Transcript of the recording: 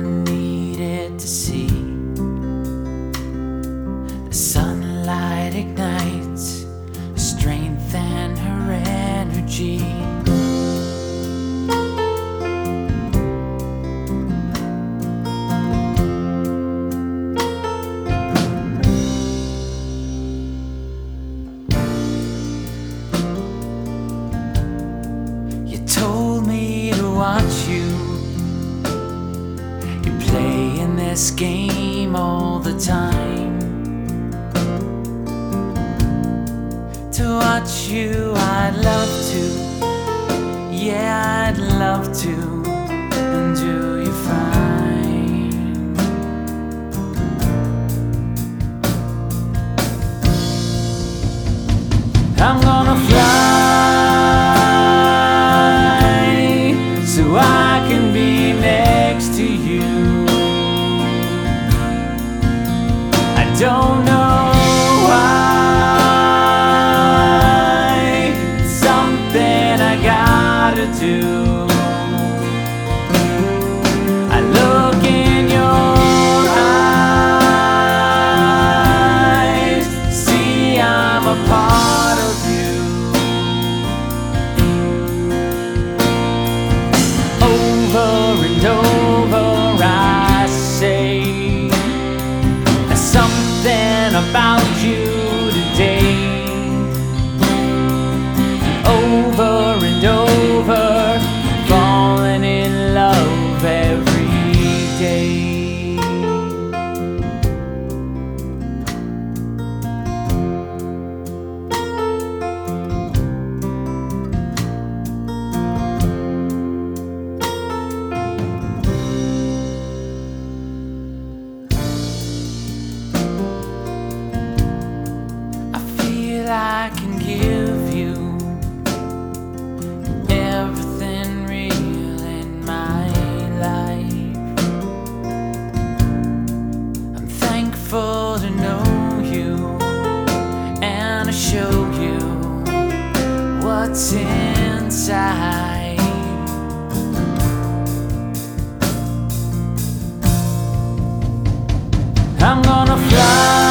needed to see. The sunlight ignites her strength and her energy. You told me to watch you. You play in this game all the time. To watch you, I'd love to. Yeah, I'd love to. And do you fine? I'm gonna fly so I can be next to you. I don't know why, it's something I gotta do. I look in your eyes, see I'm a part of you. Over and over I say something about you today. Over and over, falling in love every day. I can give you everything real in my life. I'm thankful to know you and to show you what's inside. I'm gonna fly